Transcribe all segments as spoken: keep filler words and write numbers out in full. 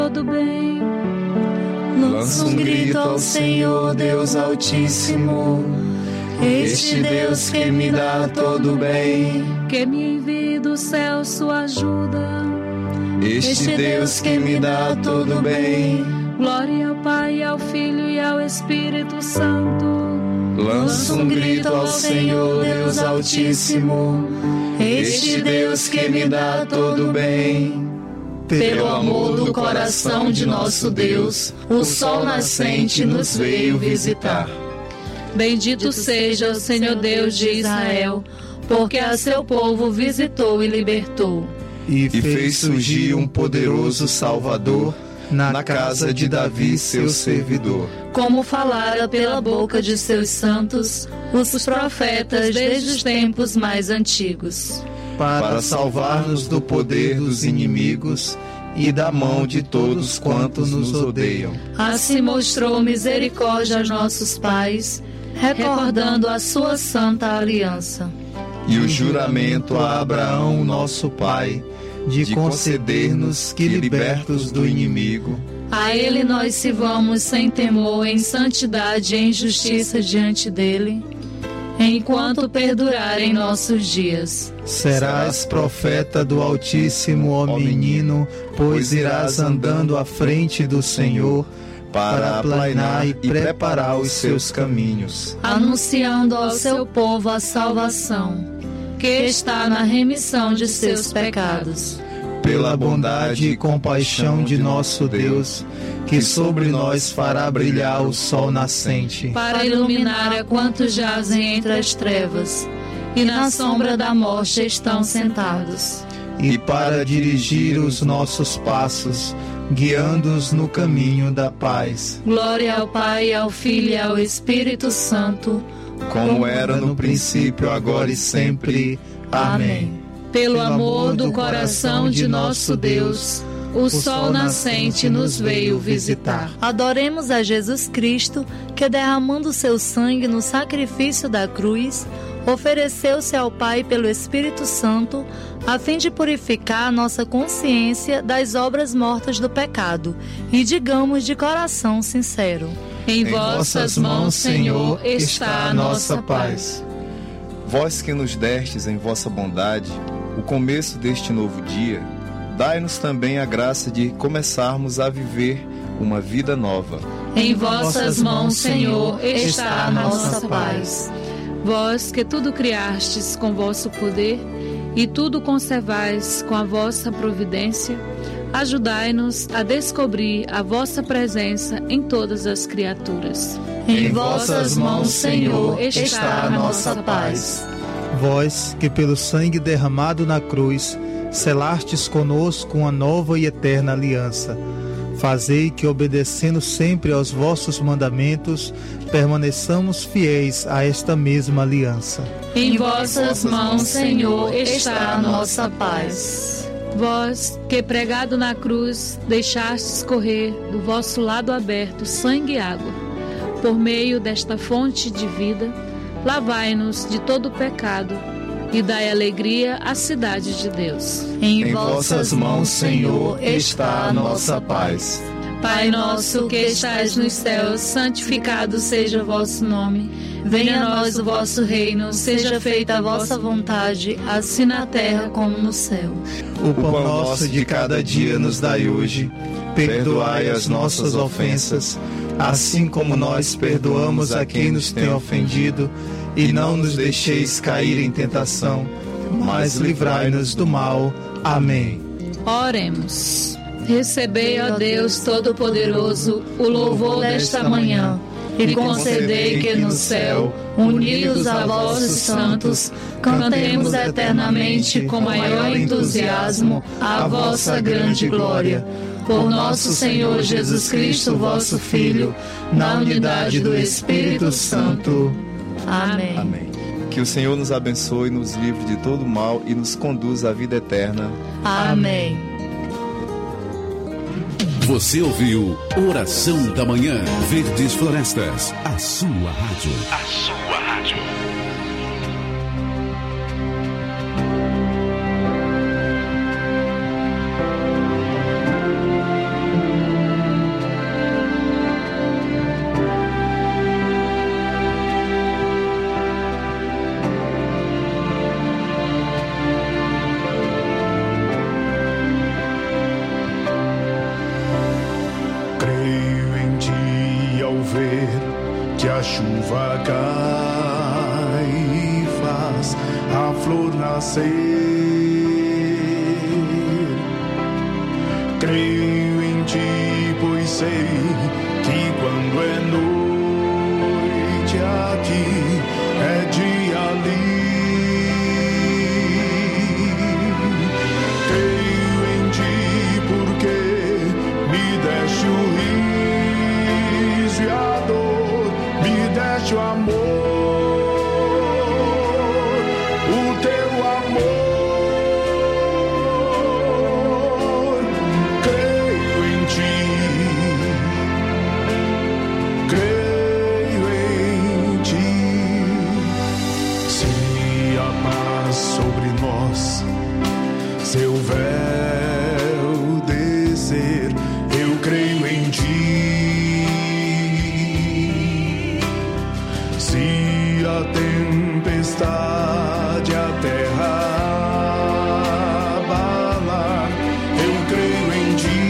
todo bem. Lança um grito ao Senhor, Deus Altíssimo, este Deus que me dá todo bem. Que me envie do céu sua ajuda, este Deus que me dá todo bem. Glória ao Pai, ao Filho e ao Espírito Santo. Lança um grito ao Senhor, Deus Altíssimo, este Deus que me dá todo bem. Pelo amor do coração de nosso Deus, o sol nascente nos veio visitar. Bendito seja o Senhor Deus de Israel, porque a seu povo visitou e libertou. E fez surgir um poderoso Salvador na casa de Davi, seu servidor. Como falara pela boca de seus santos, os profetas desde os tempos mais antigos. Para salvar-nos do poder dos inimigos e da mão de todos quantos nos odeiam. Assim mostrou misericórdia aos nossos pais, recordando a sua santa aliança. E o juramento a Abraão, nosso pai, de, de conceder-nos que, libertos do inimigo, a ele nós sirvamos sem temor, em santidade e em justiça diante dele, enquanto perdurarem nossos dias. Serás profeta do Altíssimo, ó menino, pois irás andando à frente do Senhor, para aplainar e preparar os seus caminhos, anunciando ao seu povo a salvação, que está na remissão de seus pecados. Pela bondade e compaixão de nosso Deus, que sobre nós fará brilhar o sol nascente, para iluminar a quantos jazem entre as trevas, e na sombra da morte estão sentados. E para dirigir os nossos passos, guiando-os no caminho da paz. Glória ao Pai, ao Filho e ao Espírito Santo, como era no princípio, agora e sempre. Amém. Pelo amor do coração de nosso Deus, o sol nascente nos veio visitar. Adoremos a Jesus Cristo, que derramando seu sangue no sacrifício da cruz, ofereceu-se ao Pai pelo Espírito Santo, a fim de purificar nossa consciência das obras mortas do pecado, e digamos de coração sincero: em vossas mãos, Senhor, está a nossa paz. Vós que nos destes em vossa bondade o começo deste novo dia, dai-nos também a graça de começarmos a viver uma vida nova. Em vossas mãos, Senhor, está a nossa paz. Vós que tudo criastes com vosso poder e tudo conservais com a vossa providência, ajudai-nos a descobrir a vossa presença em todas as criaturas. Em vossas mãos, Senhor, está a nossa paz. Vós que pelo sangue derramado na cruz selastes conosco uma nova e eterna aliança, fazei que, obedecendo sempre aos vossos mandamentos, permaneçamos fiéis a esta mesma aliança. Em vossas mãos, Senhor, está a nossa paz. Vós que, pregado na cruz, deixastes correr do vosso lado aberto sangue e água, por meio desta fonte de vida, lavai-nos de todo o pecado e dai alegria à cidade de Deus. Em, em vossas mãos, Senhor, está a nossa paz. Pai nosso que estais nos céus, santificado seja o vosso nome. Venha a nós o vosso reino, seja feita a vossa vontade, assim na terra como no céu. O pão nosso de cada dia nos dai hoje. Perdoai as nossas ofensas, assim como nós perdoamos a quem nos tem ofendido, e não nos deixeis cair em tentação, mas livrai-nos do mal. Amém. Oremos. Recebei, ó Deus Todo-Poderoso, o louvor desta manhã, e concedei que no céu, unidos a vossos santos, cantemos eternamente com maior entusiasmo a vossa grande glória. Por nosso Senhor Jesus Cristo, vosso Filho, na unidade do Espírito Santo. Amém. Amém. Que o Senhor nos abençoe, nos livre de todo mal e nos conduza à vida eterna. Amém. Você ouviu Oração da Manhã, Verdes Florestas, a sua rádio. A sua rádio. a chuva cai e faz a flor nascer. Creio em ti, pois sei que quando é noite aqui é dia ali. Creio em ti porque me deste o riso e a dor, me deste o amor, o teu amor. Creio em ti, creio em ti. Se a paz sobre nós, seu véu descer, eu creio em ti. Se a tempestade a terra abalar, eu creio em ti.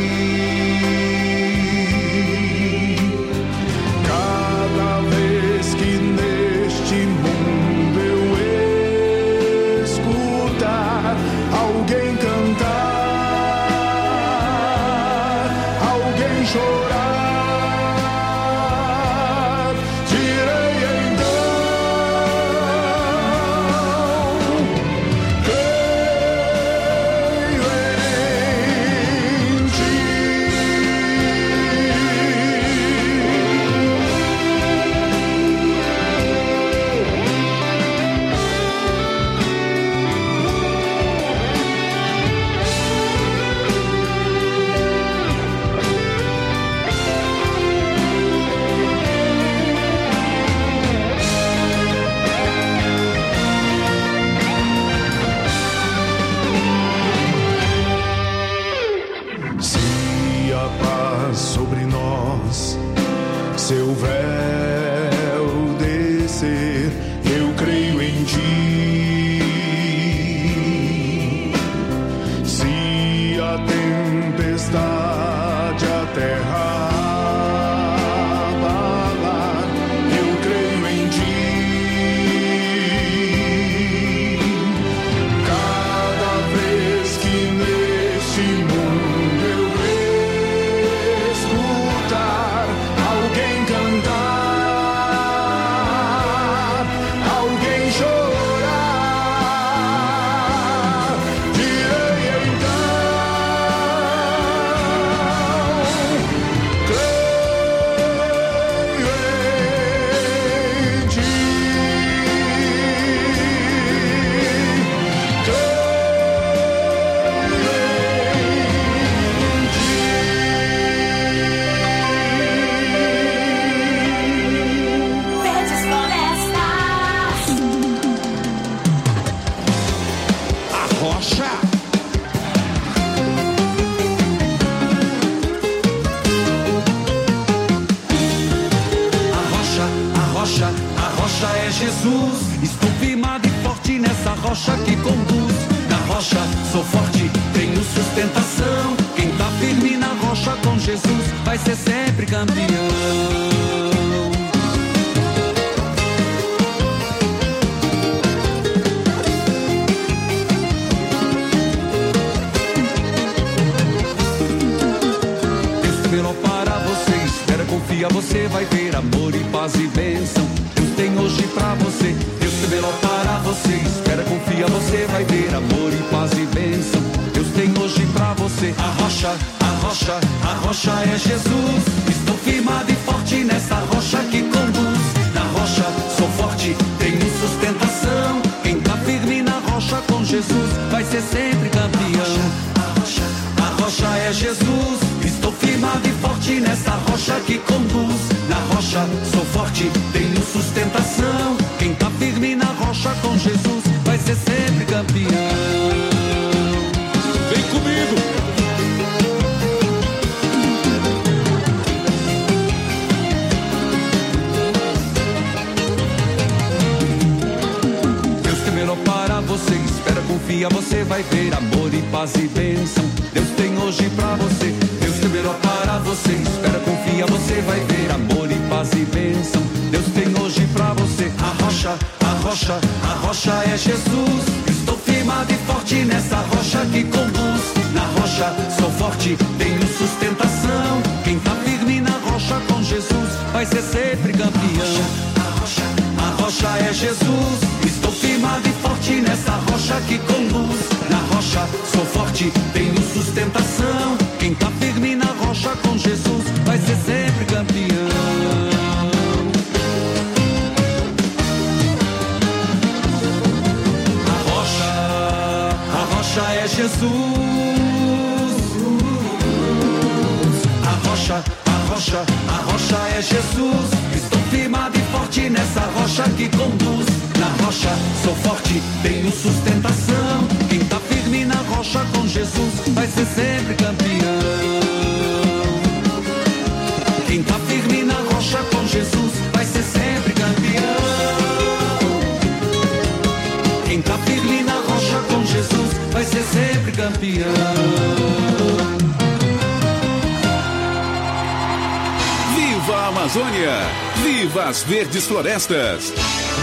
Cada vez que neste mundo eu escutar alguém cantar, alguém chorar, direi então, creio em ti. Se a paz sobre nós, seu véu descer, eu creio em ti. Se a tempestade a terra abalar, eu creio em ti. Cada vez que neste mundo eu escutar alguém cantar, alguém chorar, direi então, creio em ti, Verdes florestas. A rocha. A rocha, a rocha, a rocha é Jesus. Estou firmado e forte nessa rocha que conduz. Na rocha sou forte, tenho sustentação. Quem tá firme na rocha com Jesus vai ser sempre campeão. Deus esperou para você, espera, confia, você vai ver amor e paz e bênção. Deus tem hoje pra você. Deus esperou para você, espera, confia, você vai ver amor e paz e bênção. Deus tem hoje pra você. A rocha, a rocha, a rocha é Jesus. Estou firmado e forte nessa rocha que conduz. Na rocha sou forte, tenho sustentação. Quem tá firme na rocha com Jesus vai ser sempre campeão. A rocha, a rocha é Jesus. Estou firmado e forte nessa rocha que conduz. Na rocha sou forte, tenho sustentação. Quem tá firme na rocha com Jesus vai ser sempre campeão. Vem comigo! Deus temerá para você, espera, confia, você vai ver amor e paz e bênção. Deus tem hoje pra você. Deus temerá para você, espera, confia, você vai ver amor e paz e bênção. Deus tem é Jesus. Estou firmado e forte nessa rocha que conduz. Na rocha sou forte, tenho sustentação. Quem tá firme na rocha com Jesus vai ser sempre campeão. A rocha, a rocha é Jesus. Estou firmado e forte nessa rocha que conduz. Na rocha sou forte, tenho sustentação. Quem tá firme na rocha com Jesus vai ser sempre campeão. A rocha, a rocha é Jesus. A rocha, a rocha, a rocha é Jesus. Estou firmado e forte nessa rocha que conduz. Na rocha sou forte, tenho sustentação. Quem tá firme na rocha com Jesus vai ser sempre campeão. Quem tá firme na rocha com Jesus vai ser sempre campeão. Quem tá firme na rocha com Jesus vai ser sempre campeão. Viva a Amazônia! Viva as verdes florestas!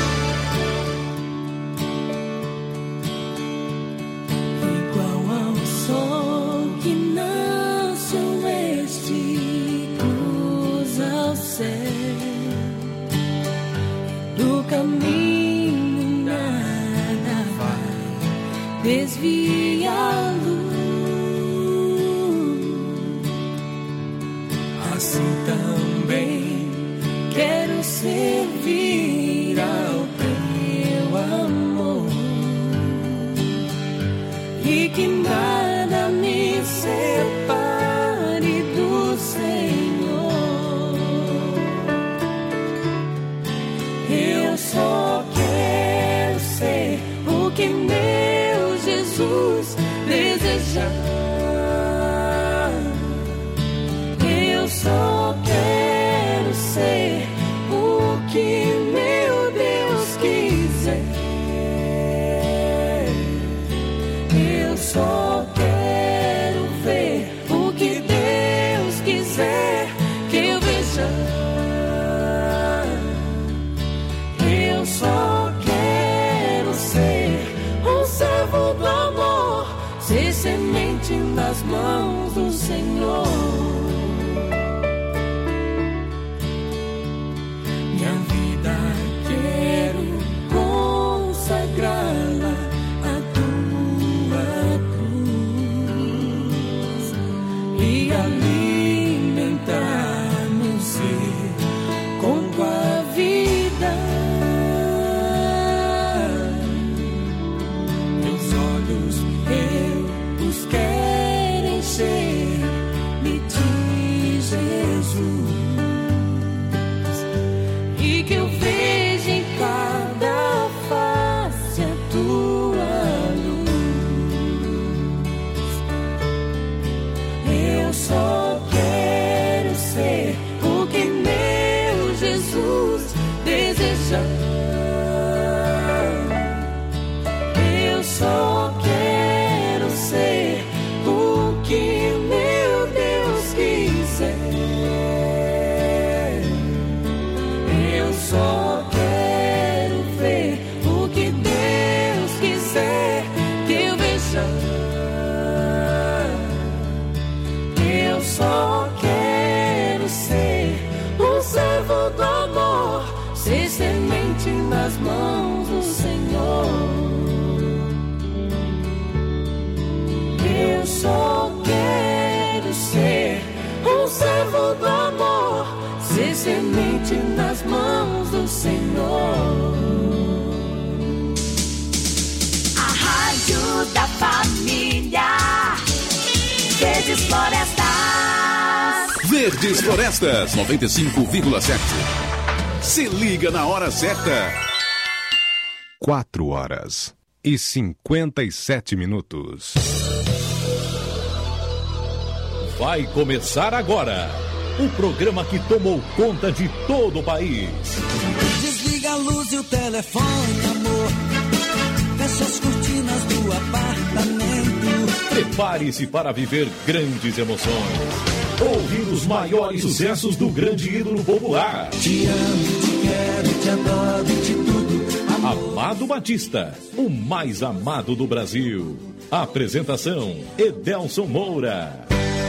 Desvia a luz, assim também quero servir ao teu amor, e que nada me separe do Senhor. Eu só quero ser o que meu Jesus desejar. Eu só quero ser o que meu Deus quiser. Eu só quero ver o que Deus quiser que eu veja. Eu só quero ser um servo do amor, ser semente nas mãos do Senhor. Minha vida quero consagrá-la à tua cruz e alimentar meu ser com tua vida. Meus olhos eu os quero encher-me de Jesus, e que eu veja em cada face a tua luz. Eu só quero ser o que meu Jesus desejar. Eu só quero ser o que meu Deus quiser. Eu só quero ver o que Deus quiser que eu veja. Eu só quero ser um servo do amor, ser semente nas mãos do Senhor. Eu só quero ser um servo do amor, ser semente nas mãos do Senhor. A rádio da família, Verdes Florestas. Verdes Florestas, noventa e cinco vírgula sete. Se liga na hora certa. Quatro horas e cinquenta e sete minutos. Vai começar agora o programa que tomou conta de todo o país. Desliga a luz e o telefone, amor. Fecha as cortinas do apartamento. Prepare-se para viver grandes emoções. Ouvir os maiores sucessos do grande ídolo popular. Te amo, te quero, te adoro, de tudo. Amado Batista, o mais amado do Brasil. Apresentação, Edelson Moura.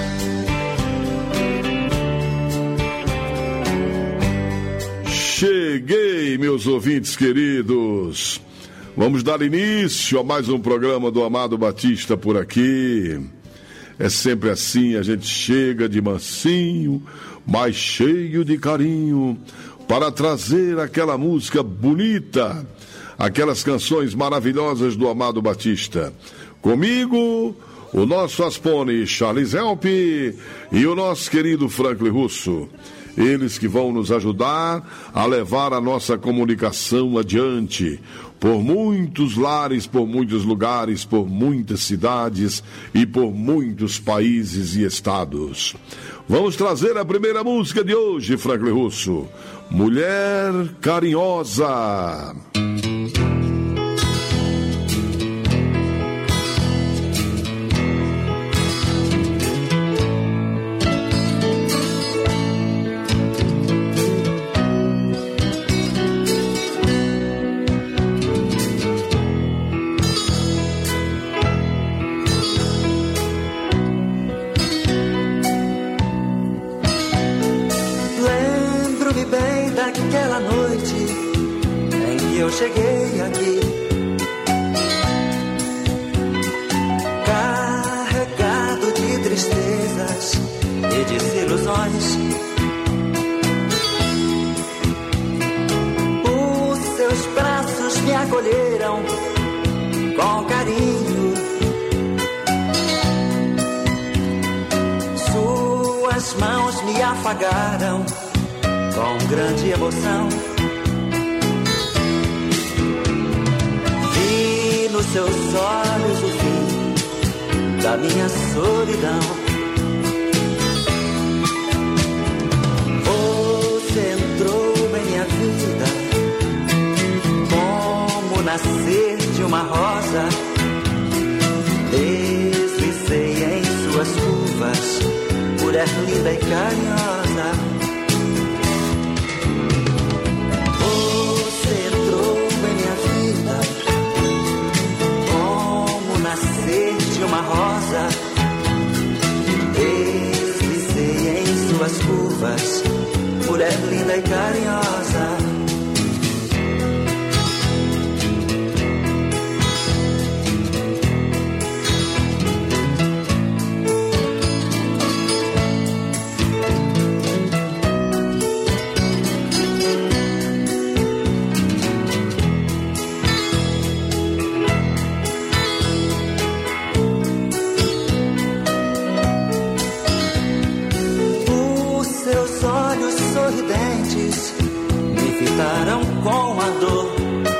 Cheguei, meus ouvintes queridos. Vamos dar início a mais um programa do Amado Batista por aqui. É sempre assim, a gente chega de mansinho, mas cheio de carinho, para trazer aquela música bonita, aquelas canções maravilhosas do Amado Batista. Comigo, o nosso Aspone Charles Help e o nosso querido Franklin Russo. Eles que vão nos ajudar a levar a nossa comunicação adiante, por muitos lares, por muitos lugares, por muitas cidades e por muitos países e estados. Vamos trazer a primeira música de hoje, Franklin Russo. Mulher Carinhosa. Aquela noite em que eu cheguei aqui, carregado de tristezas e desilusões, os seus braços me acolheram com carinho, suas mãos me afagaram com grande emoção. Vi nos seus olhos o fim da minha solidão. Você entrou em minha vida como nascer de uma rosa. Deslizei em suas curvas, mulher linda e carinhosa. De uma rosa, deslizei em suas curvas, mulher linda e carinhosa. Com a dor,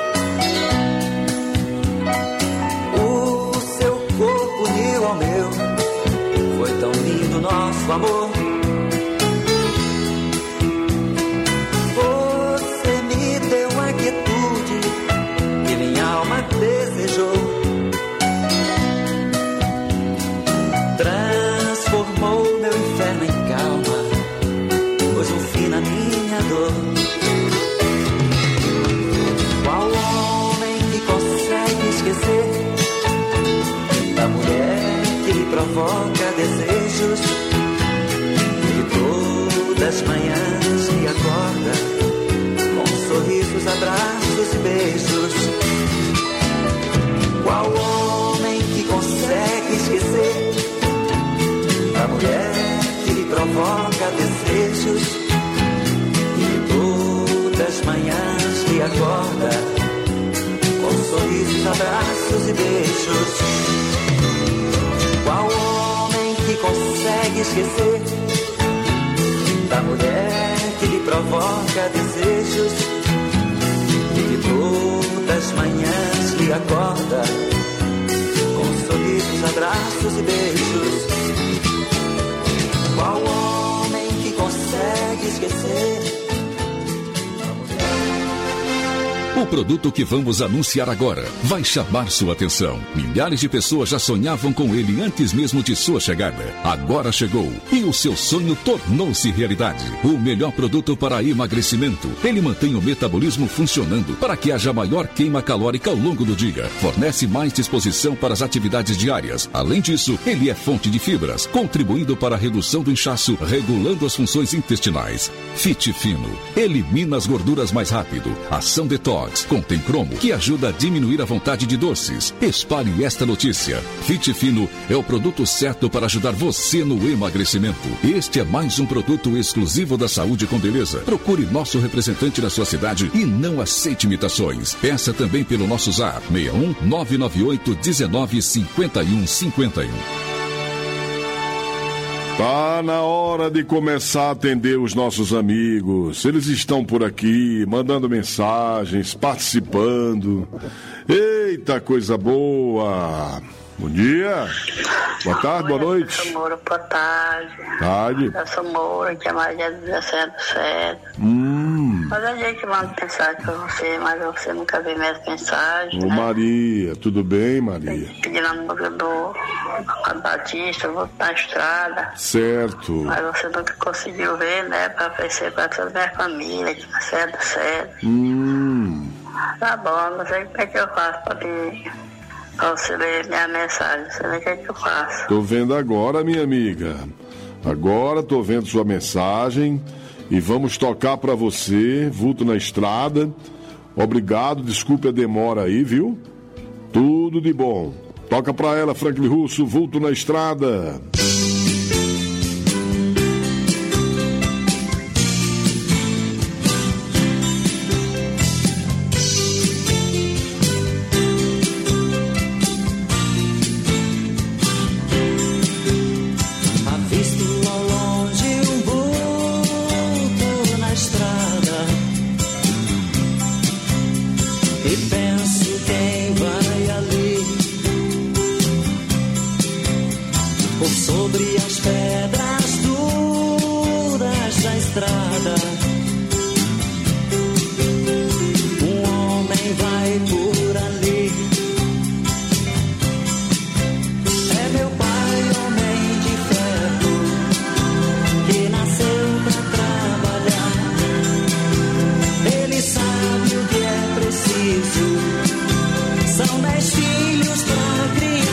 o seu corpo uniu ao meu, foi tão lindo nosso amor. Você me deu a quietude que minha alma desejou, transformou meu inferno em calma, pôs um fim na minha dor. Esquecer da mulher que lhe provoca desejos, que todas as manhãs me acorda com sorrisos, abraços e beijos. Qual homem que consegue esquecer da mulher que lhe provoca desejos, que todas as manhãs me acorda sorrisos, abraços e beijos. Qual homem que consegue esquecer da mulher que lhe provoca desejos, e que todas as manhãs lhe acorda com sorrisos, abraços e beijos? Qual homem que consegue esquecer? O produto que vamos anunciar agora vai chamar sua atenção. Milhares de pessoas já sonhavam com ele antes mesmo de sua chegada. Agora chegou e o seu sonho tornou-se realidade. O melhor produto para emagrecimento. Ele mantém o metabolismo funcionando para que haja maior queima calórica ao longo do dia. Fornece mais disposição para as atividades diárias. Além disso, ele é fonte de fibras, contribuindo para a redução do inchaço, regulando as funções intestinais. Fit Fino elimina as gorduras mais rápido. Ação Detox contém cromo, que ajuda a diminuir a vontade de doces. Espalhe esta notícia. Fit Fino é o produto certo para ajudar você no emagrecimento. Este é mais um produto exclusivo da Saúde com Beleza. Procure nosso representante na sua cidade e não aceite imitações. Peça também pelo nosso zap seis um nove nove oito um nove cinco um cinco um. Tá na hora de começar a atender os nossos amigos. Eles estão por aqui, mandando mensagens, participando. Eita, coisa boa! Bom dia. Boa tarde, boa noite. Eu sou Moura, boa tarde. Tarde. Eu sou Moura, que é Maria do dezessete do sete. Hum. Mas a gente manda mensagem pra você, mas você nunca vê minhas mensagens, Ô, né? Maria, tudo bem, Maria? Pedindo a música do Batista, eu vou na estrada. Certo. Mas você nunca conseguiu ver, né? Pra oferecer pra toda a minha família, que na sede do sete. Hum. Tá bom, não sei como é que eu faço pra te... pra você ler minha mensagem, você vê o que é que eu faço. Tô vendo agora, minha amiga. Agora tô vendo sua mensagem e vamos tocar pra você, Vulto na Estrada. Obrigado, desculpe a demora aí, viu? Tudo de bom. Toca pra ela, Franklin Russo, Vulto na Estrada. Sobre as pedras duras da estrada, um homem vai por ali. É meu pai, homem de ferro, que nasceu pra trabalhar. Ele sabe o que é preciso, são dez filhos pra criar.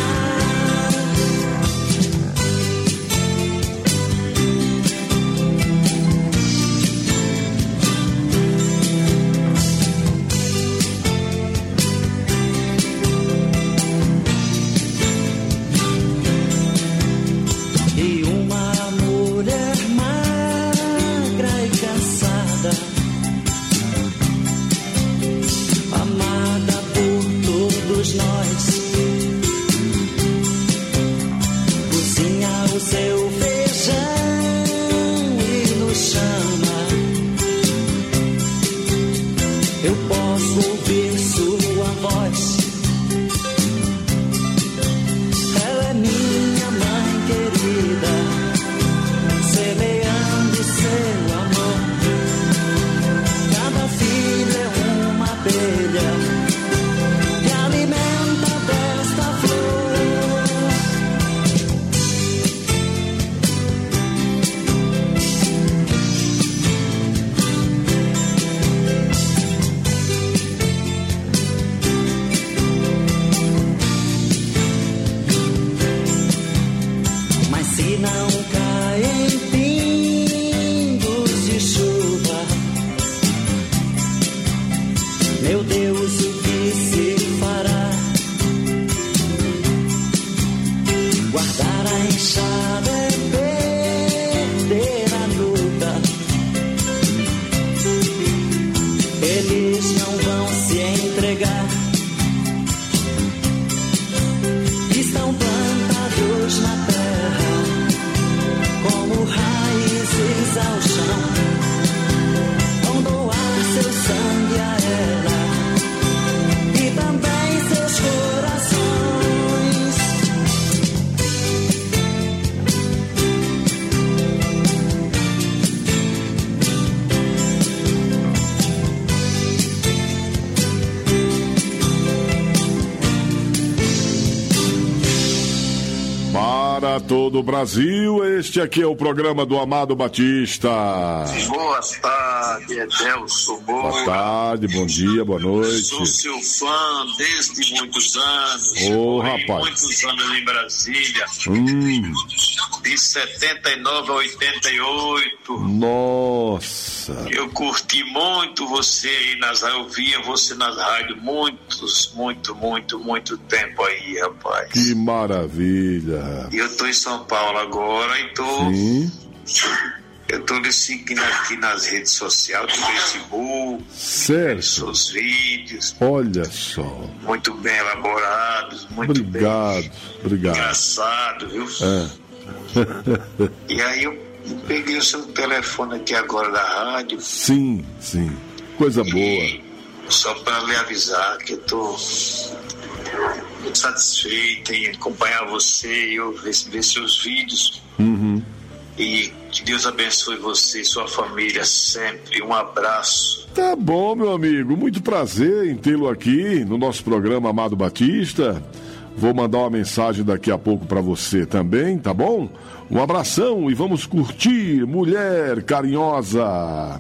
para todo o Brasil. Este aqui é o programa do Amado Batista. Boa tarde, Edelso. Boa, boa tarde, bom dia, boa noite. Sou seu fã desde muitos anos. Ô, oh, rapaz. Muitos anos em Brasília. Hum. De setenta e nove a oitenta e oito. Nossa. Eu curti muito você aí nas rádios. Eu via você nas rádios muitos, muito, muito, muito tempo aí, rapaz. Que maravilha. E eu tô em São Paulo agora e tô... Sim. Eu tô lhe seguindo aqui nas redes sociais, do Facebook. Certo. Seus vídeos. Olha só. Muito bem elaborados, muito obrigado, bem. Obrigado. Engraçado, viu? É. E aí eu peguei o seu telefone aqui agora da rádio. Sim, sim. Coisa e boa. Só para lhe avisar que eu tô muito satisfeito em acompanhar você e eu ver, ver seus vídeos. Uhum. E que Deus abençoe você e sua família sempre. Um abraço. Tá bom, meu amigo. Muito prazer em tê-lo aqui no nosso programa Amado Batista. Vou mandar uma mensagem daqui a pouco para você também, tá bom? Um abração e vamos curtir Mulher Carinhosa.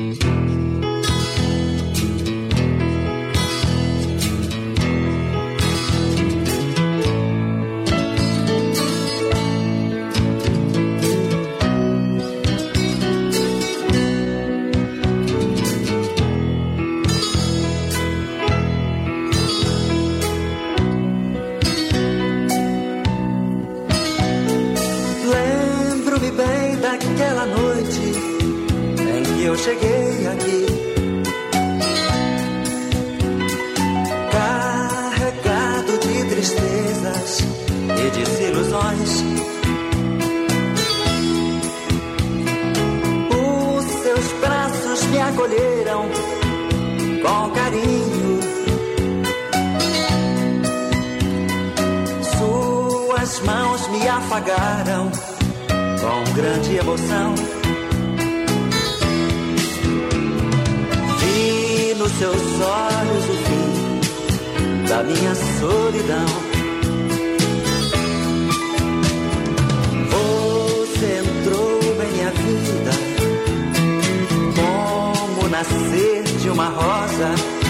Cheguei aqui, carregado de tristezas e desilusões. Os seus braços me acolheram com carinho, suas mãos me afagaram com grande emoção. Nos seus olhos o fim da minha solidão. Você entrou em minha vida como nascer de uma rosa.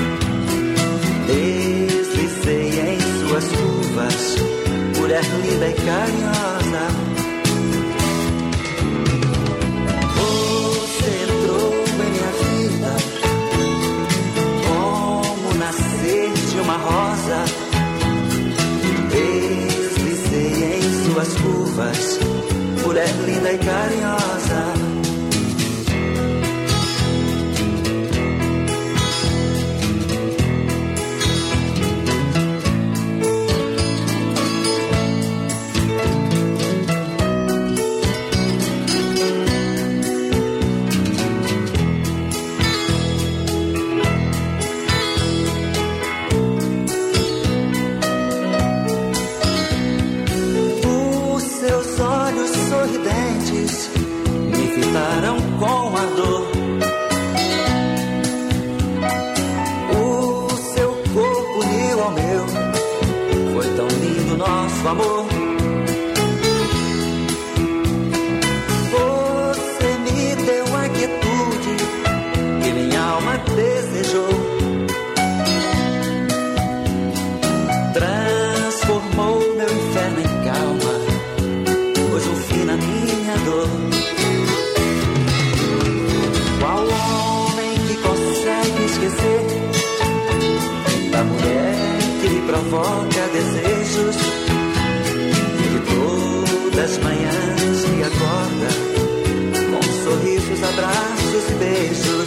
Deslizei em suas curvas, mulher linda e carinhosa. Uma rosa, deslizei em suas curvas, mulher linda e carinhosa. Com a dor, o seu corpo uniu ao meu, foi tão lindo nosso amor. Você me deu a quietude que minha alma desejou, transformou meu inferno em calma, pôs um fim na minha dor. Qual homem que consegue esquecer da mulher que lhe provoca desejos e que todas as manhãs me acorda com sorrisos, abraços e beijos?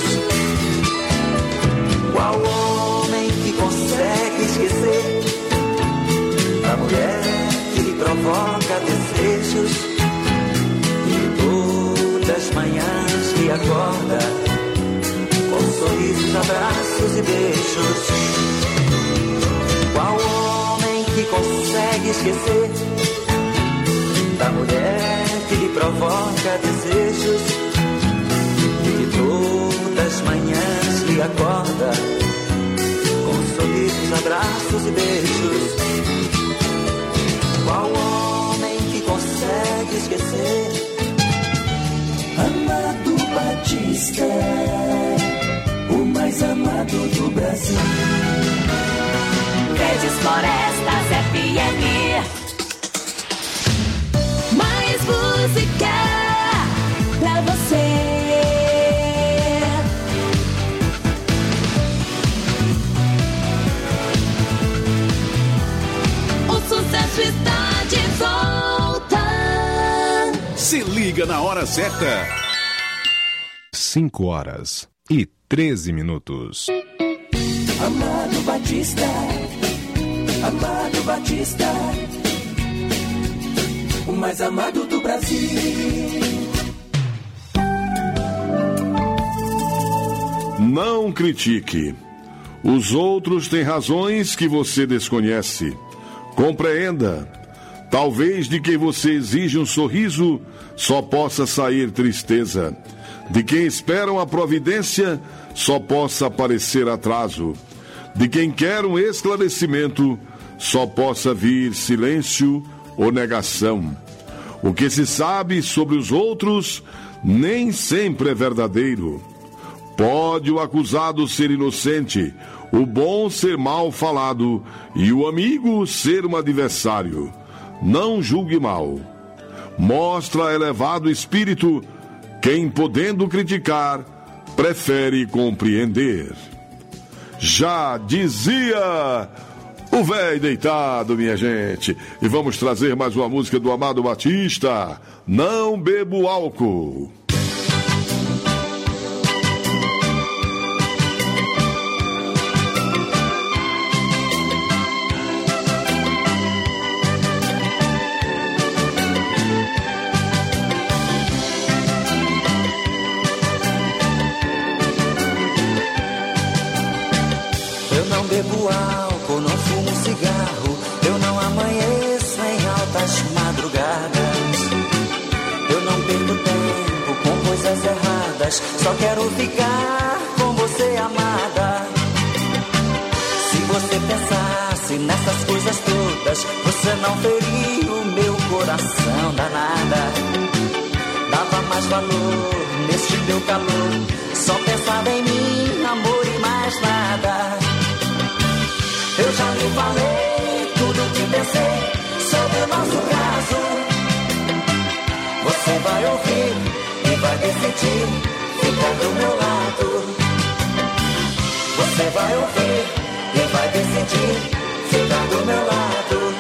Qual homem que consegue esquecer da mulher que lhe provoca desejos e que todas as manhãs me acorda com sorrisos, abraços e beijos? Qual homem que consegue esquecer da mulher que lhe provoca desejos e que todas as manhãs lhe acorda com sorrisos, abraços e beijos? Qual homem que consegue esquecer. Amado Batista, o mais amado do Brasil. Verdes Florestas F M. Mais música pra você. O sucesso está de volta. Se liga na hora certa. Cinco horas e treze minutos. Amado Batista, Amado Batista, o mais amado do Brasil. Não critique. Os outros têm razões que você desconhece. Compreenda. Talvez de quem você exige um sorriso só possa sair tristeza. De quem espera uma providência só possa aparecer atraso. De quem quer um esclarecimento só possa vir silêncio ou negação. O que se sabe sobre os outros nem sempre é verdadeiro. Pode o acusado ser inocente, o bom ser mal falado e o amigo ser um adversário. Não julgue mal. Mostra elevado espírito quem, podendo criticar, prefere compreender. Já dizia o véi deitado, minha gente. E vamos trazer mais uma música do Amado Batista. Não bebo álcool. Bebo álcool, não fumo cigarro, eu não amanheço em altas madrugadas. Eu não perco tempo com coisas erradas, só quero ficar com você, amada. Se você pensasse nessas coisas todas, você não teria o meu coração danada. Dava mais valor neste teu calor, só pensava em mim, amor e mais nada. Eu já lhe falei tudo que pensei sobre o nosso caso. Você vai ouvir e vai decidir ficar do meu lado. Você vai ouvir e vai decidir ficar do meu lado.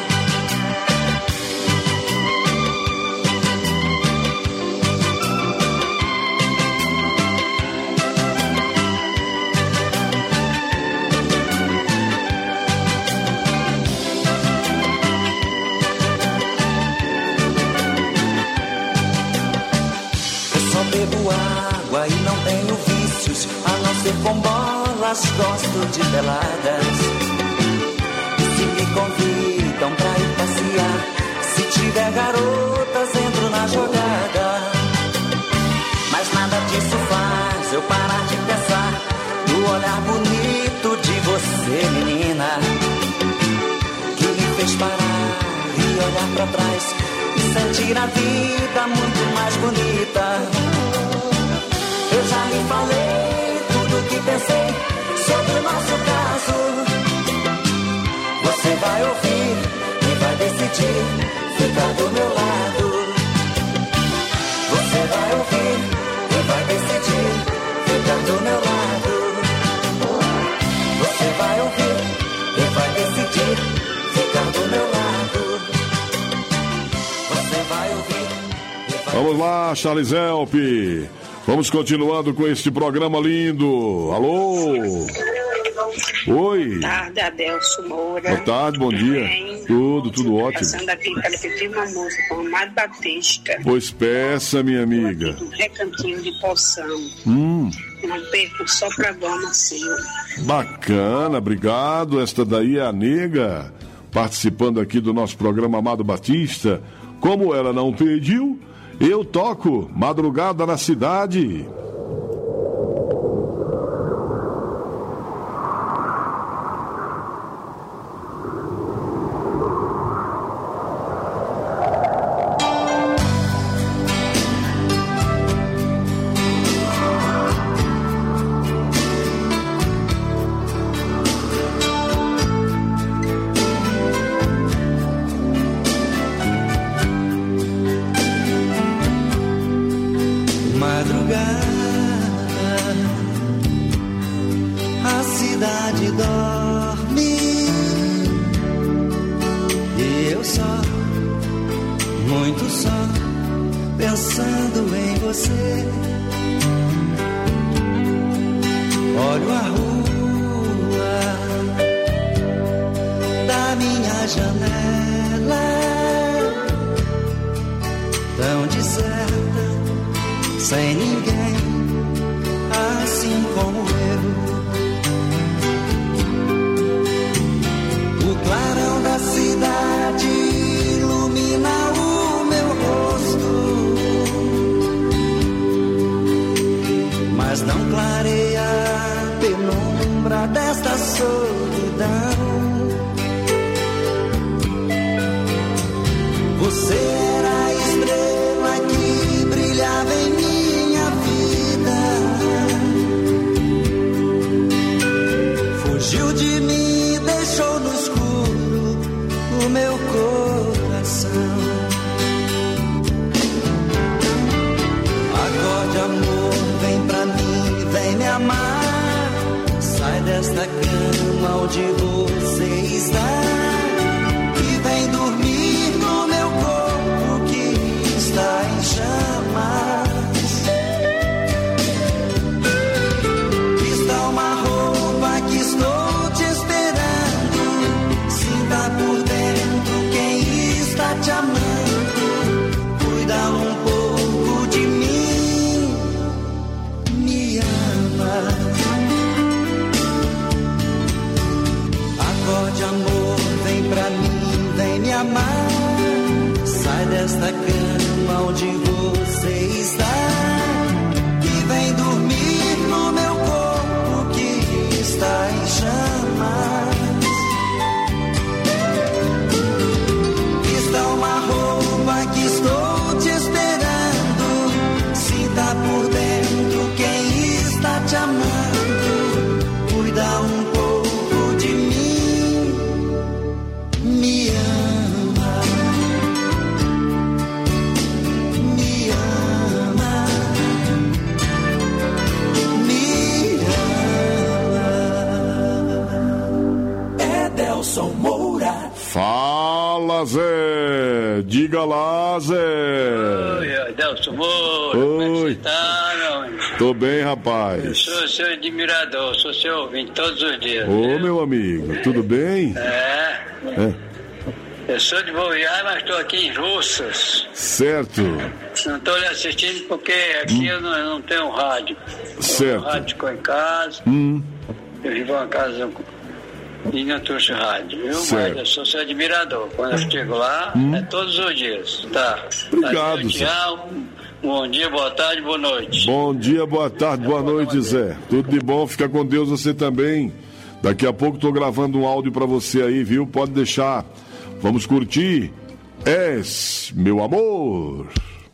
Bebo água e não tenho vícios, a não ser com bolas, gosto de peladas. E se me convidam pra ir passear, se tiver garotas, entro na jogada. Mas nada disso faz eu parar de pensar no olhar bonito de você, menina, que me fez parar e olhar pra trás e sentir a vida muito mais bonita. Eu já lhe falei tudo que pensei sobre o nosso caso. Você vai ouvir e vai decidir ficar do meu lado. Você vai ouvir e vai decidir ficar do meu lado. Você vai ouvir e vai decidir ficar do meu lado. Você vai ouvir e vai... Vamos lá, Charles Elpe. Vamos continuando com este programa lindo. Alô? Oi. Boa tarde, Adelso Moura. Boa tarde, bom dia. Bem? Tudo, tudo ótimo. Passando aqui para pedir uma música com o Amado Batista. Pois peça, minha amiga. Um recantinho de poção. Hum. Não perco só pra dona seu. Bacana, obrigado. Esta daí é a nega, participando aqui do nosso programa Amado Batista. Como ela não pediu, eu toco Madrugada na Cidade. cidade dorme e eu só, muito só, pensando em você. Olho a rua da minha janela, tão deserta, sem ninguém, assim como eu. O clarão da cidade ilumina o meu rosto, mas não clareia a penumbra desta solidão. Você era a estrela que brilhava em minha vida, fugiu de mim, deixou no escuro o meu coração. Acorde, amor, vem pra mim, vem me amar. Sai desta cama onde você está e vem dormir no meu corpo que está em chamas. Vista uma roupa que estou te esperando. Sinta por dentro quem está te amando. Cuida um pouco de mim, me ama. Acorde, amor, vem pra mim, vem me amar. Sai desta cama onde você está e vem dormir no meu corpo que está em chamas. Vista uma roupa que estou te esperando. Sinta por dentro quem está te amando. Cuida um pouco de mim, me ama, me ama, me ama. Edelson Moura. Fala, Zé! Diga lá, Zé! Oi, Adelson Moura, Oi. como é que você tá, meu amigo? Tô bem, rapaz. Eu sou seu admirador, sou seu ouvinte todos os dias. Ô, viu? meu amigo, tudo bem? É, É, eu sou de Boa Viagem, mas estou aqui em Russas. certo, Não estou lhe assistindo porque aqui eu, não, eu não tenho rádio. Certo. O rádio ficou em casa, hum, eu vivo em casa e não trouxe rádio, viu? Certo. Mas eu sou seu admirador. Quando eu chego lá, Hum. é todos os dias, tá? Obrigado, Adeus, Zé. tchau. Bom dia, boa tarde, boa noite. Bom dia, boa tarde, boa noite, Zé. Tudo de bom, fica com Deus você também. Daqui a pouco tô gravando um áudio pra você aí, viu? Pode deixar. Vamos curtir. És meu amor.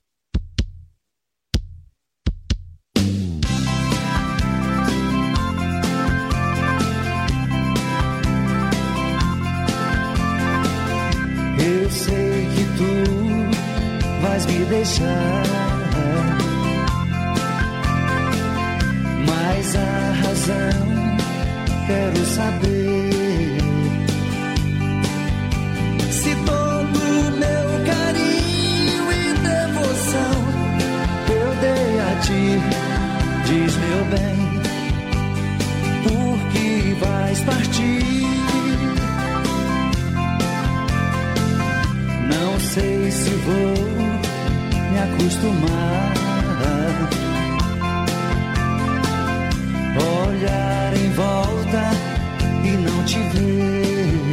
Eu sei que tu vais me deixar, mas a razão quero saber. Se todo meu carinho e devoção eu dei a ti, diz meu bem, por que vais partir? Não sei se vou me acostumar, olhar em volta e não te ver.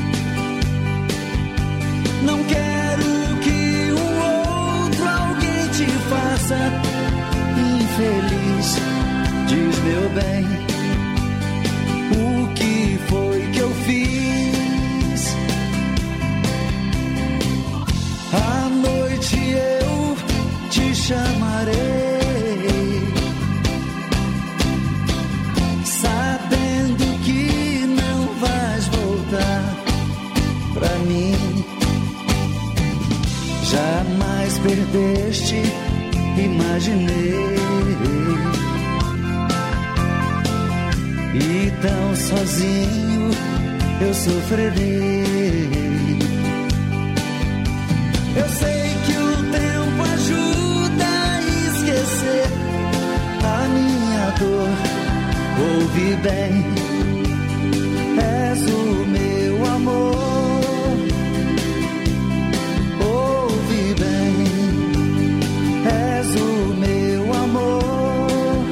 Não quero que um outro alguém te faça infeliz, diz meu bem, o que foi que eu fiz? À noite eu te chamarei, sabendo que não vais voltar pra mim. Jamais perdeste, imaginei então sozinho eu sofrerei. Eu sei que o tempo ajuda a esquecer a minha dor. Ouve bem, és o meu amor. Ouve bem, és o meu amor.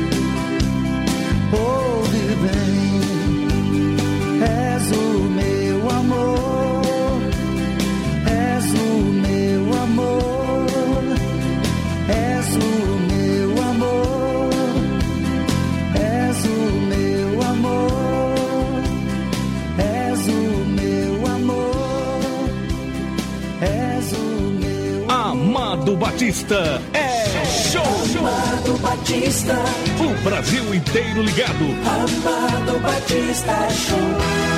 Ouve bem, és o meu amor. És o meu amor. És o meu amor. És o meu amor. És o meu amor. És o meu amor. Amado Batista é show! Amado Batista, o Brasil inteiro ligado. Amado Batista é show.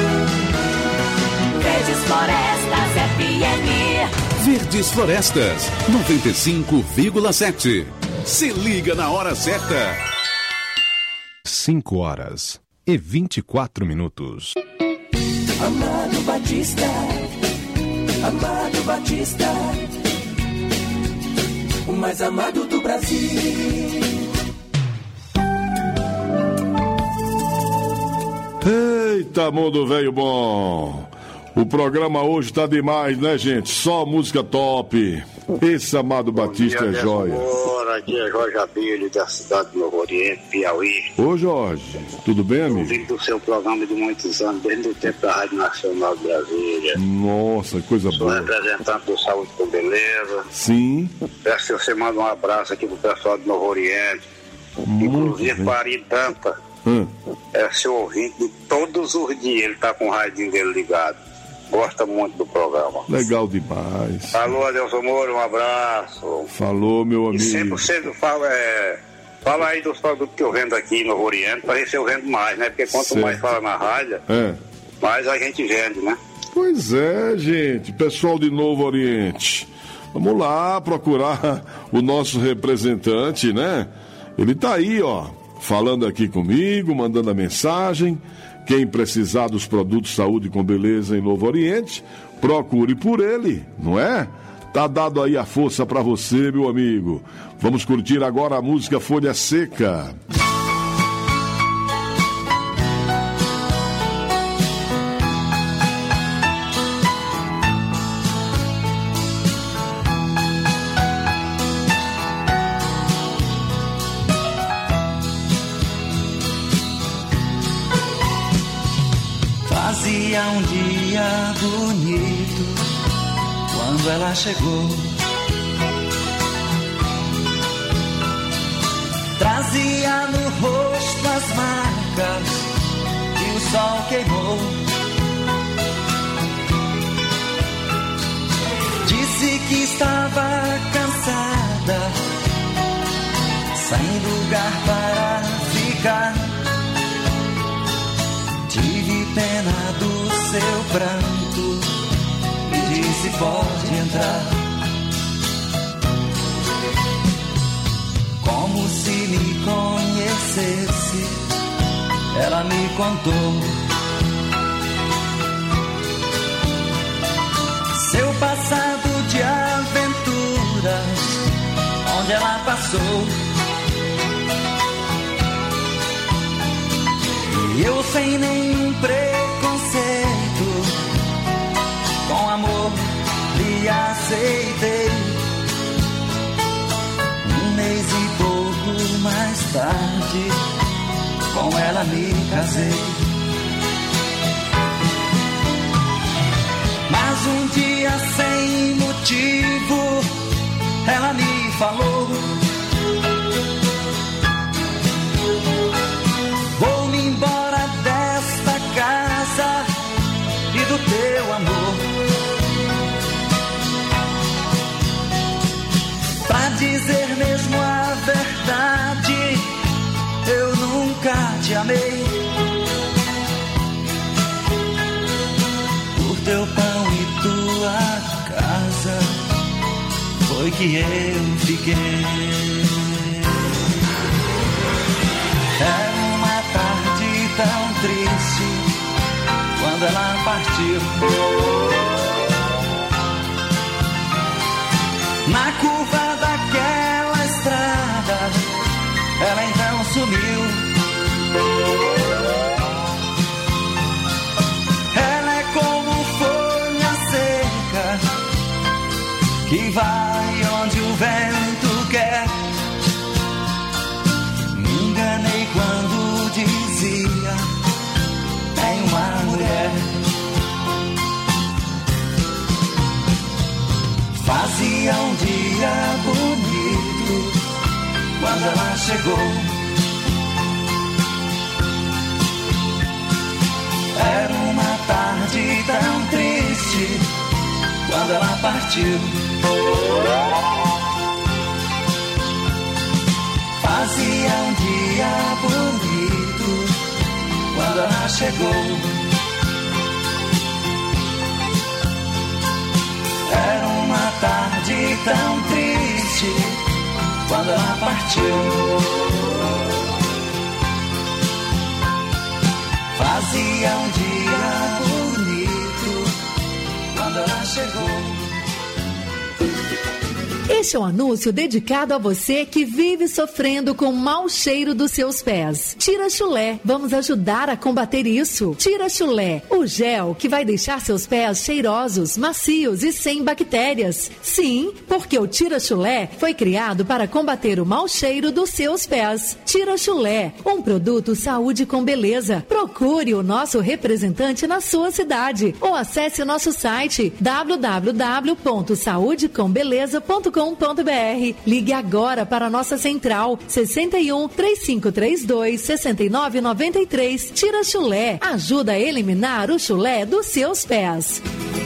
Verdes Florestas F M. Verdes Florestas, noventa e cinco vírgula sete. Se liga na hora certa. cinco horas e vinte e quatro minutos. Amado Batista, Amado Batista, o mais amado do Brasil. Eita, mundo velho bom. O programa hoje tá demais, né, gente? Só música top. Esse Amado Batista é joia. Aqui é Jorge Abelho, da cidade do Novo Oriente, Piauí. Ô Jorge, tudo bem, amigo? Ouvindo do seu programa de muitos anos, desde o tempo da Rádio Nacional de Brasília. Nossa, coisa Sou boa. representante do Saúde com Beleza. Sim. Peço que você manda um abraço aqui pro pessoal do Novo Oriente. Muito Inclusive bem. para Ari Tampa. Hum. É seu ouvinte de todos os dias, ele tá com o radinho dele ligado. Gosta muito do programa. Legal demais. Alô, Adelson Moura, um abraço. Falou, meu E amigo. sempre você fala, é, fala aí dos produtos que eu vendo aqui no Oriente, para ver se eu vendo mais, né? Porque quanto Certo. mais fala na rádio, É. mais a gente vende, né? Pois é, gente. Pessoal de Novo Oriente. Vamos lá procurar o nosso representante, né? Ele tá aí, ó, falando aqui comigo, mandando a mensagem. Quem precisar dos produtos Saúde com Beleza em Novo Oriente, procure por ele, não é? Tá dado aí a força pra você, meu amigo. Vamos curtir agora a música Folha Seca. Fazia um dia bonito quando ela chegou. Trazia no rosto as marcas que o sol queimou. Disse que estava cansada, sem lugar para ficar. Tive pena do seu pranto e disse: pode entrar. Como se me conhecesse, ela me contou seu passado de aventuras, onde ela passou. E eu sem nenhum preconceito, com amor lhe aceitei. Um mês e pouco mais tarde, com ela me casei. Mas um dia sem motivo, ela me falou: vou-me embora desta casa e do teu amor. Pra dizer mesmo a verdade, eu nunca te amei. Por teu pão e tua casa foi que eu fiquei. Era uma tarde tão triste triste quando ela partiu. Na curva daquela estrada, ela então sumiu. Ela é como folha seca que vai onde o vento quer. Me enganei quando dizia tem uma mulher. Fazia um dia bonito quando ela chegou. Era uma tarde tão triste quando ela partiu. Fazia um dia bonito quando ela chegou. Era uma tarde tão triste quando ela partiu. Fazia um dia bonito quando ela chegou. Este é um anúncio dedicado a você que vive sofrendo com o mau cheiro dos seus pés. Tira Chulé, vamos ajudar a combater isso. Tira Chulé, o gel que vai deixar seus pés cheirosos, macios e sem bactérias. Sim, porque o Tira Chulé foi criado para combater o mau cheiro dos seus pés. Tira Chulé, um produto saúde com beleza. Procure o nosso representante na sua cidade ou acesse o nosso site w w w ponto saúde com beleza ponto com ponto b r. Ligue agora para a nossa central sessenta e um, três cinco três dois, sessenta e nove noventa e três. Tira Chulé, ajuda a eliminar o chulé dos seus pés.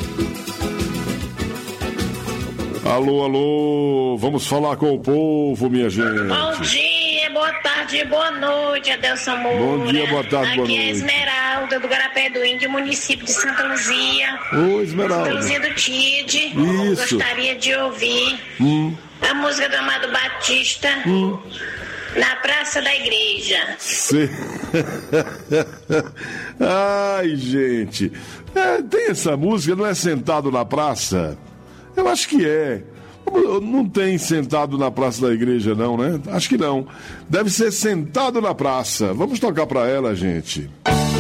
Alô, alô, vamos falar com o povo, minha gente. Bom dia, boa tarde, boa noite, Adelson Moura. Bom dia, boa tarde, boa Aqui noite. é Esmeralda, do Garapé do Índio, município de Santa Luzia. Ô, Esmeralda. Santa Luzia do Tide. Isso. Gostaria de ouvir Hum. a música do Amado Batista, Hum. Na Praça da Igreja. Sim. Ai, gente. É, tem essa música, não é Sentado na Praça? Eu acho que é. Não tem Sentado na Praça da Igreja, não, né? Acho que não. Deve ser Sentado na Praça. Vamos tocar pra ela, gente.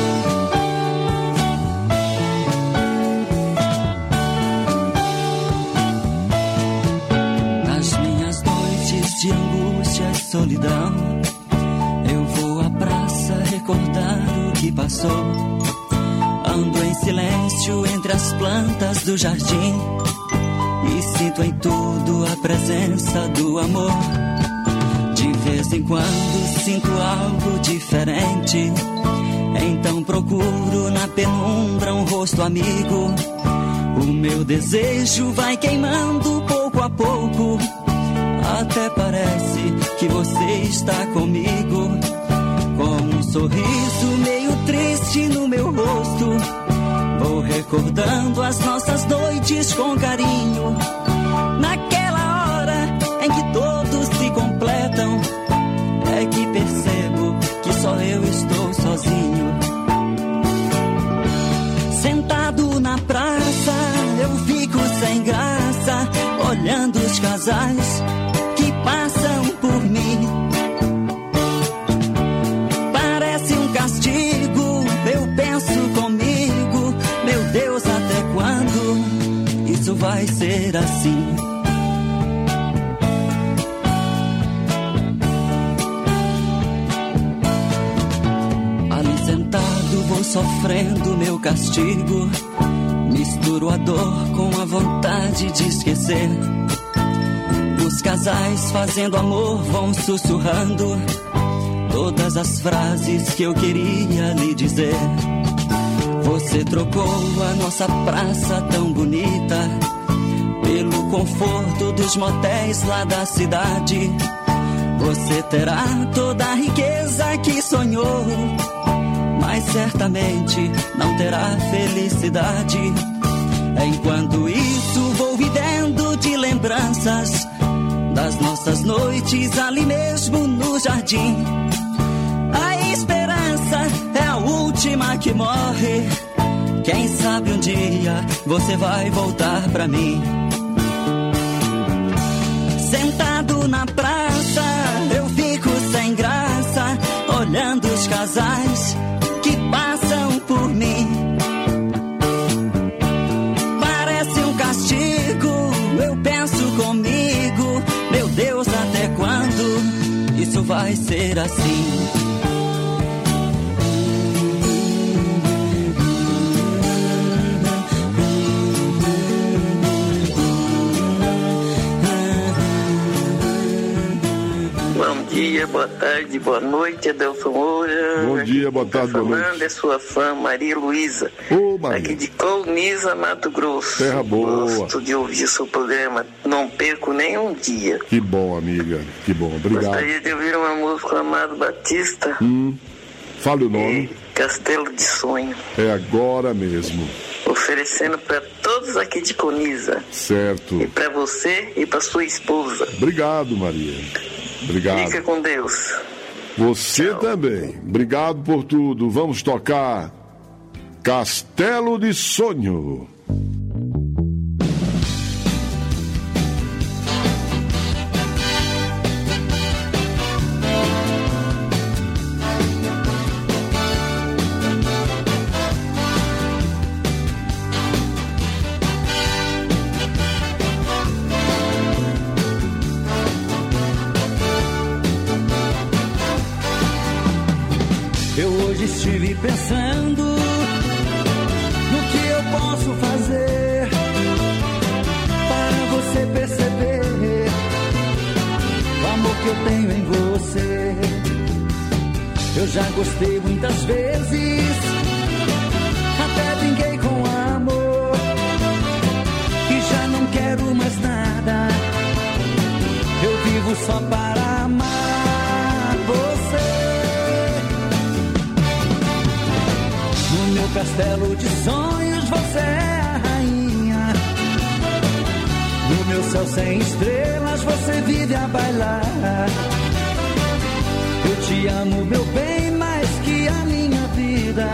Nas minhas noites de angústia e solidão, eu vou à praça recordar o que passou. Ando em silêncio entre as plantas do jardim e sinto em tudo a presença do amor. De vez em quando sinto algo diferente, então procuro na penumbra um rosto amigo. O meu desejo vai queimando pouco a pouco, até parece que você está comigo. Com um sorriso meio triste no meu rosto, vou recordando as nossas noites com carinho. Naquela hora em que todos se completam, é que percebo que só eu estou sozinho. Sentado na praça, eu fico sem graça, olhando os casais que passam por mim. Parece um castigo, eu penso comigo, meu Deus, até quando isso vai ser assim? Ali sentado vou sofrendo meu castigo, misturo a dor com a vontade de esquecer. Os casais fazendo amor vão sussurrando todas as frases que eu queria lhe dizer. Você trocou a nossa praça tão bonita pelo conforto dos motéis lá da cidade. Você terá toda a riqueza que sonhou, mas certamente não terá felicidade. Enquanto isso vou vivendo de lembranças das nossas noites ali mesmo no jardim. A esperança é a última que Quem sabe um dia você vai voltar pra mim. Sentado na praça, eu fico sem graça, olhando os casais que passam por mim. Parece um castigo, eu penso comigo, meu Deus, até quando isso vai ser assim? Bom dia, boa tarde, boa noite, Adelson Moura. Bom dia, boa tarde, tá boa noite. falando é sua fã, Maria Luísa. Ô, Maria. Aqui de Colniza, Mato Grosso. Terra boa. Gosto de ouvir seu programa, não perco nem um dia. Que bom, amiga, que bom, obrigado. Gostaria de ouvir uma música do Amado Batista. Hum, fale o nome. Castelo de Sonho. É agora mesmo. Oferecendo para todos aqui de Colniza. Certo. E para você e para sua esposa. Obrigado, Maria. Obrigado. Fica com Deus. Você Tchau. também. Obrigado por tudo. Vamos tocar Castelo de Sonho. Eu hoje estive pensando no que eu posso fazer para você perceber o amor que eu tenho em você. Eu já gostei muitas vezes, até brinquei com amor, e já não quero mais nada. Eu vivo só para amar você. No meu castelo de sonhos você é a rainha. No meu céu sem estrelas você vive a bailar. Eu te amo, meu bem, mais que a minha vida.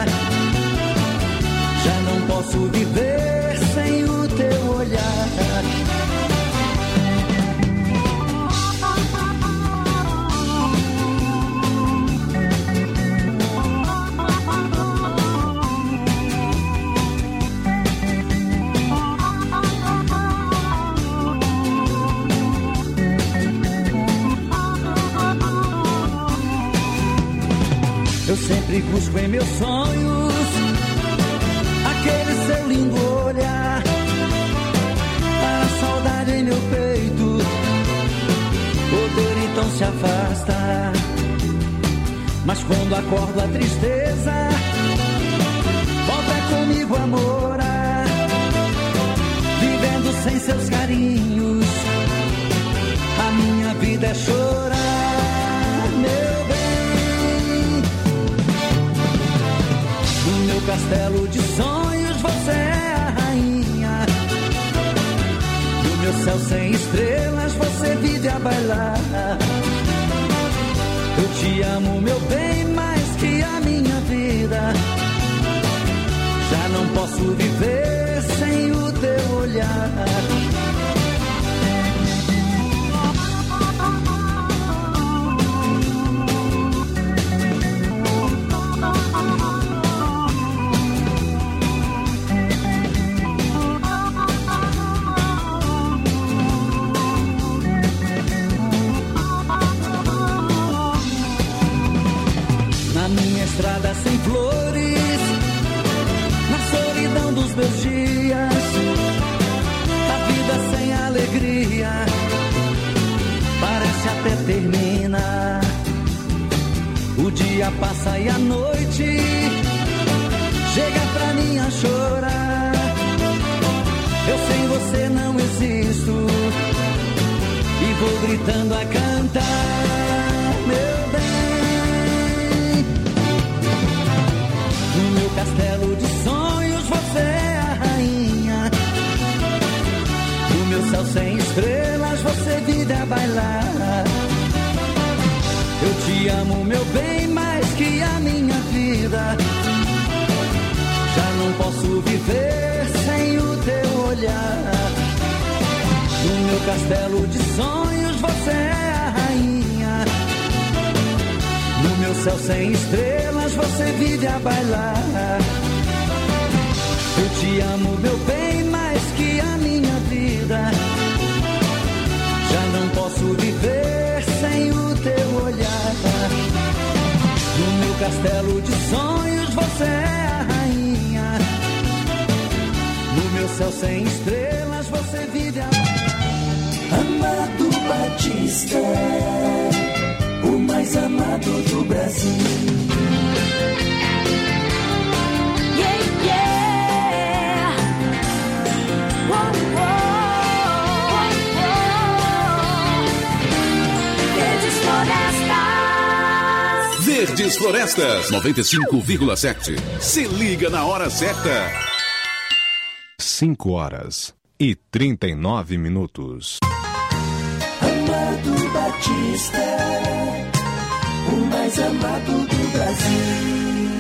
Já não posso viver sem o teu olhar. Eu sempre busco em meus sonhos aquele seu lindo olhar, para a saudade em meu peito poder então se afastar. Mas quando acordo a tristeza, volta comigo a morar, vivendo sem seus carinhos. A minha vida é chorar, meu bem. No meu castelo de sonhos você é a rainha. No meu céu sem estrelas você vive a bailar. Eu te amo, meu bem, mais que a minha vida. Já não posso viver sem o teu olhar. Estrada sem flores, na solidão dos meus dias, a vida sem alegria parece até terminar. O dia passa e a noite chega pra mim a chorar. Eu sem você não existo e vou gritando a cantar, meu bem. No meu castelo de sonhos você é a rainha. No meu céu sem estrelas você vive a bailar. Eu te amo, meu bem, mais que a minha vida. Já não posso viver sem o teu olhar. No meu castelo de sonhos você é a rainha. No meu céu sem estrelas você vive a bailar. Eu te amo, meu bem, mais que a minha vida. Já não posso viver sem o teu olhar. No meu castelo de sonhos você é a rainha. No meu céu sem estrelas você vive a bailar. Amado Batista, o mais amado do Brasil. Yeah, yeah. Whoa, whoa, whoa, whoa. Verdes Florestas. Verdes Florestas, noventa e cinco vírgula sete. Se liga na hora certa. cinco horas e trinta e nove minutos. Amado Batista, o mais amado do Brasil.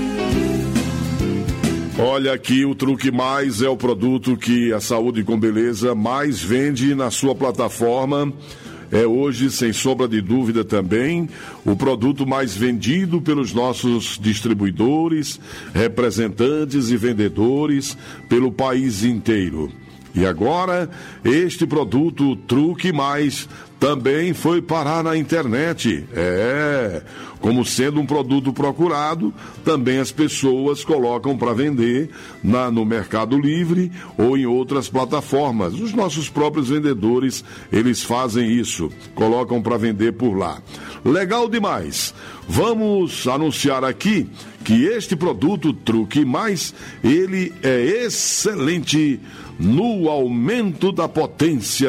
Olha aqui, o Truque Mais é o produto que a Saúde com Beleza mais vende na sua plataforma. É hoje, sem sombra de dúvida também, o produto mais vendido pelos nossos distribuidores, representantes e vendedores pelo país inteiro. E agora, este produto Truque Mais também foi parar na internet. É, como sendo um produto procurado, também as pessoas colocam para vender na, no Mercado Livre ou em outras plataformas. Os nossos próprios vendedores, eles fazem isso, colocam para vender por lá. Legal demais. Vamos anunciar aqui que este produto Truque Mais, ele é excelente no aumento da potência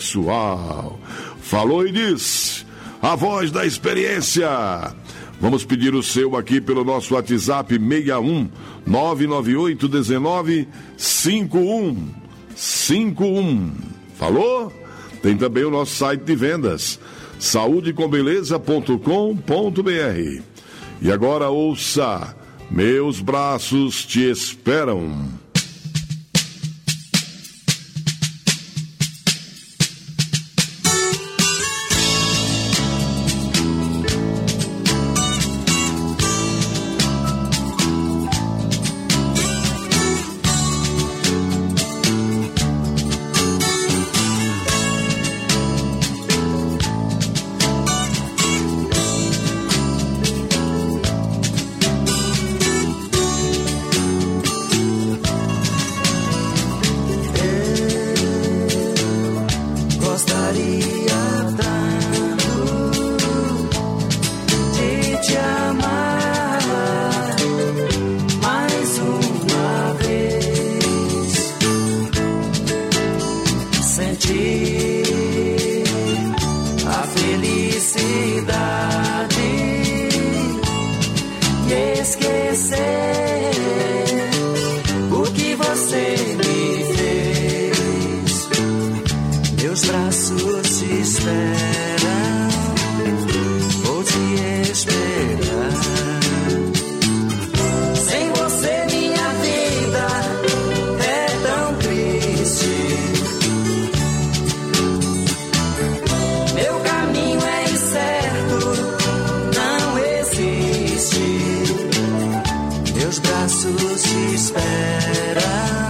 sexual. Falou e disse, a voz da experiência. Vamos pedir o seu aqui pelo nosso WhatsApp seis um nove nove oito um nove cinco um cinco um. Falou? Tem também o nosso site de vendas, saúde com beleza ponto com ponto b r. E agora ouça, meus braços te esperam. Meus braços te esperam.